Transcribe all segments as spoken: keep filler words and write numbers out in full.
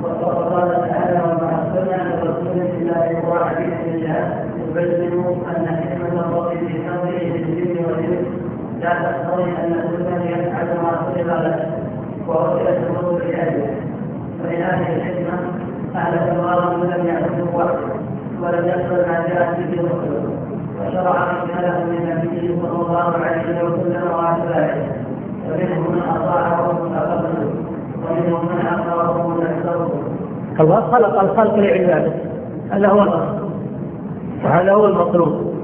وقال تعالى: وما أرسلنا من رسول إلا يطاع بإذن الله يبين أن حكمة الله في أمره للجن والإنس لا تقتضي أن كل يفعل ما أرسل له وأرسلت الرسل لأجله. فإن هذه الحكمة أهلك الله من لم يعبده وحده ولم يقبل ما جاء به الرسل، وشرع رساله من نبيه صلى الله عليه وسلم وأتباعه، فمنهم من أطاعه ومن أقبله ومنهم من أقره ومن أكثره. الله خلق الخلق لعباده، هذا هو الأصل وهذا هو المطلوب.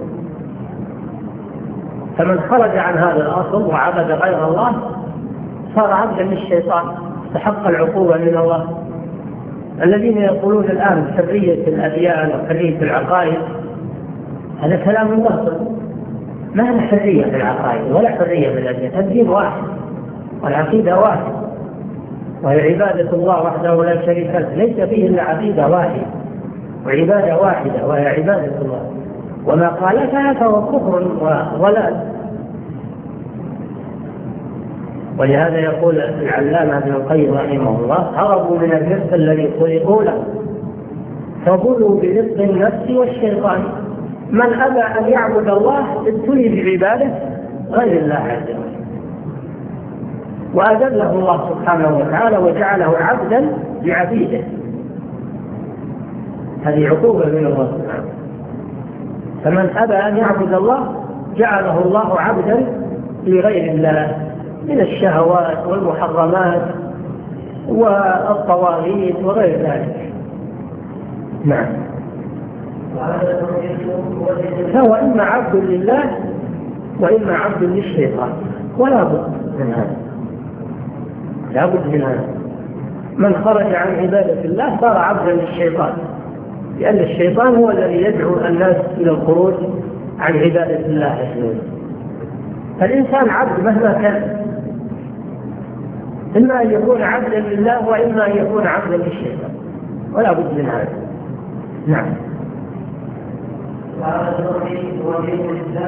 فمن خرج عن هذا الأصل وعبد غير الله صار عبدا للشيطان، استحق العقوبة من الله. الذين يقولون الآن حرية الأديان وحرية العقائد هذا كلام باطل. ما هي حرية في العقائد ولا حرية في الأديان؟ الدين واحد والعقيدة واحد، وهي عبادة الله وحده لا شريك له، ليس فيه إلا عقيدة واحدة وعبادة واحدة وهي عبادة الله، وما خالفها فهو كفر وضلال. ولهذا يقول العلامة ابن القيم رحمه الله: هربوا من الرزق الذي خلقوا له فبلوا برزق النفس والشيطان. من أبى أن يعبد الله ابتلي بعبادة غير الله عز وجل، وأذله الله سبحانه وتعالى وجعله عبدا لعبيده. هذه عقوبة من الله سبحانه. فمن أبى أن يعبد الله جعله الله عبدا لغير الله من الشهوات والمحرمات والطواغيت وغير ذلك. نعم. فهو إما عبد لله وإما عبد للشيطان، ولا بد من هذا، لا بد من هذا. من خرج عن عبادة الله صار عبدا للشيطان، لأن الشيطان هو الذي يدعو الناس إلى الخروج عن عبادة الله عز وجل. فالإنسان عبد مهما كان، إما أن يكون عبدا لله وإما أن يكون عبدا للشيطان، ولا بد من هذا. نعم.